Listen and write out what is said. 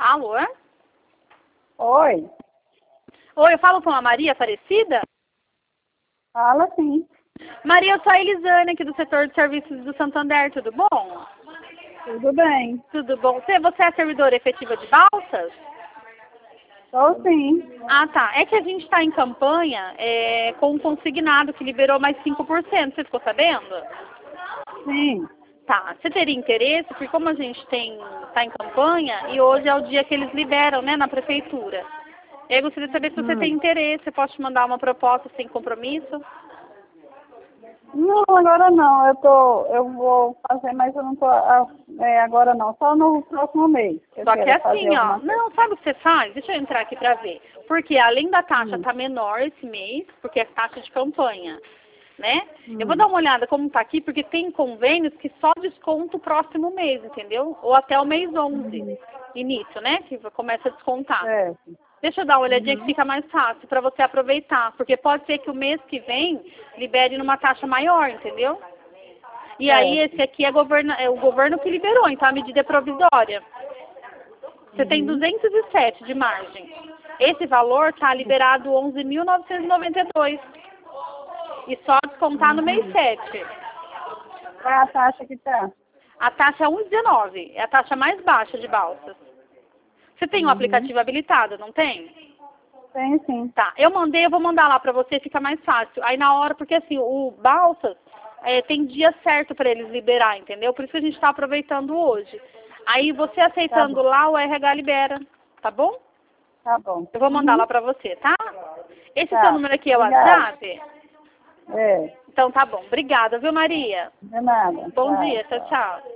Alô? Oi, Oi, eu falo com a Maria Aparecida? fala sim. Maria, eu sou a Elisane aqui do setor de serviços do Santander, tudo bom? Tudo bem? Tudo bom. Você é a servidora efetiva de balsas? Estou sim. Ah, tá. É que a gente está em campanha com um consignado que liberou mais 5%. Você ficou sabendo? Sim. Tá. Você teria interesse? Porque como a gente está em campanha e hoje é o dia que eles liberam, né, na prefeitura. Eu gostaria de saber se você tem interesse. Eu posso te mandar uma proposta sem compromisso? Não, agora não. Eu vou fazer, mas eu não tô agora não. Só no próximo mês. Eu Só que quero fazer assim, ó, alguma coisa. não, sabe o que você faz? Deixa eu entrar aqui pra ver. Porque além da taxa tá menor esse mês, porque é taxa de campanha, né? Eu vou dar uma olhada como tá aqui, porque tem convênios que só desconta o próximo mês, entendeu? Ou até o mês 11, início, né? Que começa a descontar. Certo. Deixa eu dar uma olhadinha que fica mais fácil pra você aproveitar, porque pode ser que o mês que vem libere numa taxa maior, entendeu? E aí esse aqui é o governo que liberou, então a medida é provisória. Você tem 207 de margem. Esse valor está liberado 11.992. E só descontar no mês 7. Qual é a taxa que tá? A taxa é 1,19. É a taxa mais baixa de balsas. Você tem o aplicativo habilitado, não tem? Tem sim. Tá. Eu vou mandar lá pra você, fica mais fácil. Aí na hora, porque assim, o balsas tem dia certo para eles liberar, entendeu? Por isso que a gente está aproveitando hoje. Aí você aceitando lá, o RH libera, tá bom? Tá bom. Eu vou mandar lá pra você, tá? Esse Tá. seu número aqui é o Obrigada. WhatsApp? É, Então tá bom. Obrigada, viu, Maria? de nada. Bom Tchau. dia. Tchau, tchau.